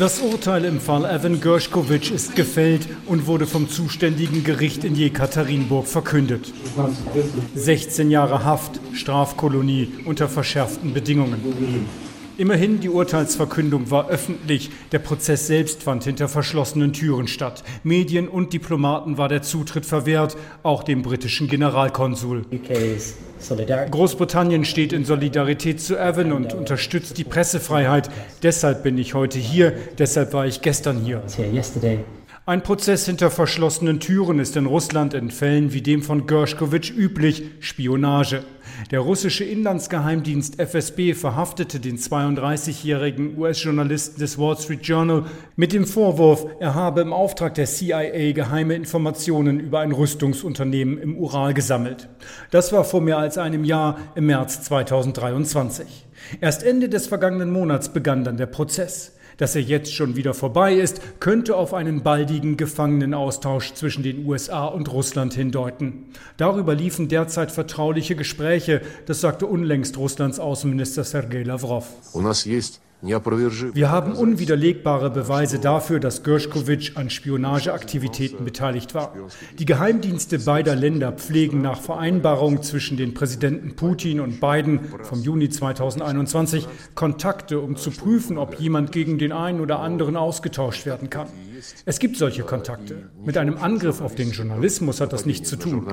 Das Urteil im Fall Evan Gershkovich ist gefällt und wurde vom zuständigen Gericht in Jekaterinburg verkündet. 16 Jahre Haft, Strafkolonie unter verschärften Bedingungen. Immerhin, die Urteilsverkündung war öffentlich. Der Prozess selbst fand hinter verschlossenen Türen statt. Medien und Diplomaten war der Zutritt verwehrt, auch dem britischen Generalkonsul. Großbritannien steht in Solidarität zu Evan und unterstützt die Pressefreiheit. Deshalb bin ich heute hier, deshalb war ich gestern hier. Ein Prozess hinter verschlossenen Türen ist in Russland in Fällen wie dem von Gershkovich üblich, Spionage. Der russische Inlandsgeheimdienst FSB verhaftete den 32-jährigen US-Journalisten des Wall Street Journal mit dem Vorwurf, er habe im Auftrag der CIA geheime Informationen über ein Rüstungsunternehmen im Ural gesammelt. Das war vor mehr als einem Jahr, im März 2023. Erst Ende des vergangenen Monats begann dann der Prozess. Dass er jetzt schon wieder vorbei ist, könnte auf einen baldigen Gefangenenaustausch zwischen den USA und Russland hindeuten. Darüber liefen derzeit vertrauliche Gespräche, das sagte unlängst Russlands Außenminister Sergei Lavrov. Wir haben unwiderlegbare Beweise dafür, dass Gershkovich an Spionageaktivitäten beteiligt war. Die Geheimdienste beider Länder pflegen nach Vereinbarung zwischen den Präsidenten Putin und Biden vom Juni 2021 Kontakte, um zu prüfen, ob jemand gegen den einen oder anderen ausgetauscht werden kann. Es gibt solche Kontakte. Mit einem Angriff auf den Journalismus hat das nichts zu tun.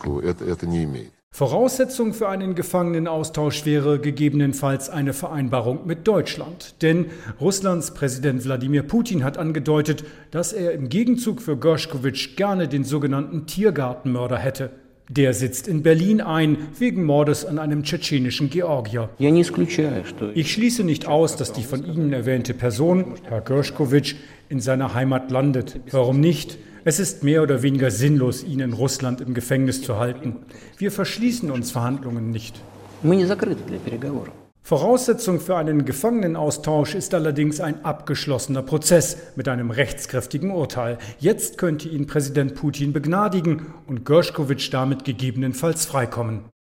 Voraussetzung für einen Gefangenenaustausch wäre gegebenenfalls eine Vereinbarung mit Deutschland. Denn Russlands Präsident Wladimir Putin hat angedeutet, dass er im Gegenzug für Gershkovich gerne den sogenannten Tiergartenmörder hätte. Der sitzt in Berlin ein, wegen Mordes an einem tschetschenischen Georgier. Ich schließe nicht aus, dass die von Ihnen erwähnte Person, Herr Gershkovich, in seiner Heimat landet. Warum nicht? Es ist mehr oder weniger sinnlos, ihn in Russland im Gefängnis zu halten. Wir verschließen uns Verhandlungen nicht. Voraussetzung für einen Gefangenenaustausch ist allerdings ein abgeschlossener Prozess mit einem rechtskräftigen Urteil. Jetzt könnte ihn Präsident Putin begnadigen und Gershkovich damit gegebenenfalls freikommen.